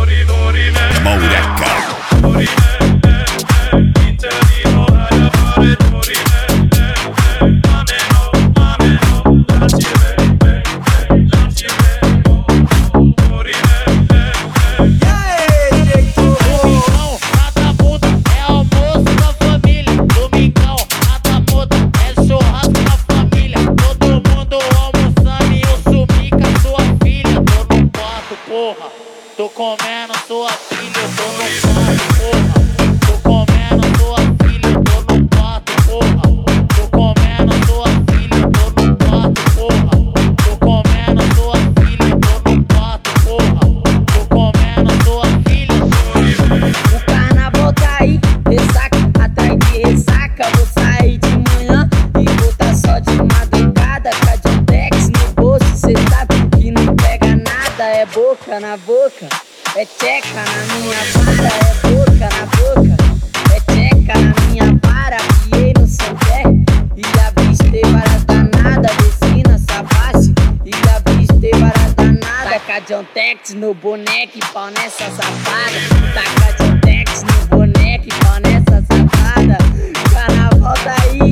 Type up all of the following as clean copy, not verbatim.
Tô comendo sua filha, eu tô no quarto, porra. Tô comendo sua filha, eu tô no quarto, porra. Tô comendo sua filha, eu tô no quarto, porra. Tô comendo sua filha, eu tô no quarto, porra. Tô comendo sua filha. O carnaval tá aí, ressaca atrás de ressaca. Vou sair de manhã e voltar só de madrugada. Cadiontex no bolso, cê sabe que não pega nada. É boca na boca, é tcheca na minha vara. É boca na boca, é tcheca na minha vara. Piei no Santé e avistei varas danadas. Desci na Savassi e avistei varas danadas. Taca Cadiontex no boneco e pau nessa safada. Taca Cadiontex no boneco e pau nessa safada. Carnaval tá aí.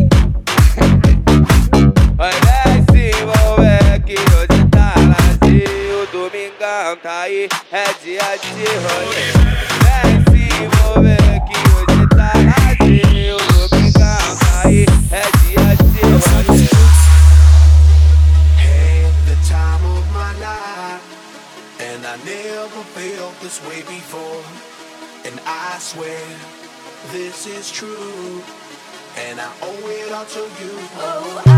Vai vem se envolver que hoje tá vazio. Domingão tá aí, é dia de rolê. Vem se envolver que hoje tá vazio. Domingão tá aí, é dia de rolê. Had the time of my life, and I never felt this way before. And I swear this is true, and I owe it all to you. Oh, I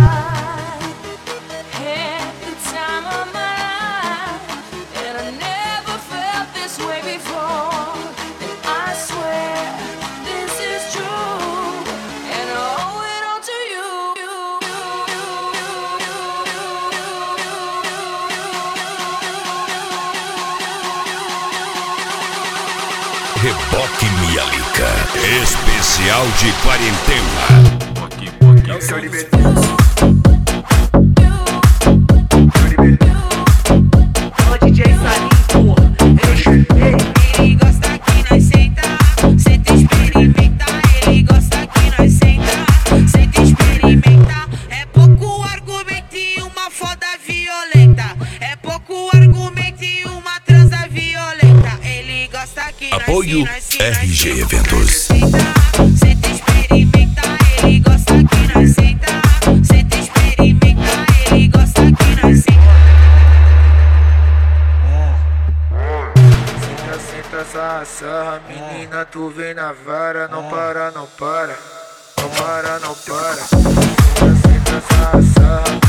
had the time of my life, and I never felt this way before. And I swear this is true, and I owe it all to you. Reboque Mialica, especial de quarentena. Ô DJ Salim, porra. Ele gosta que nós senta, senta e experimenta. Ele gosta que nós senta, senta e experimenta. É pouco argumento e uma foda violenta. É pouco argumento e uma transa violenta. Ele gosta que nós Apoio RG Eventos. Senta e experimenta. Ele gosta que nós senta, senta e experimenta. Ele gosta que nós senta. Senta essa sarra, menina, tu vem na vara. Não para, não para, não para, não para. Senta essa sarra.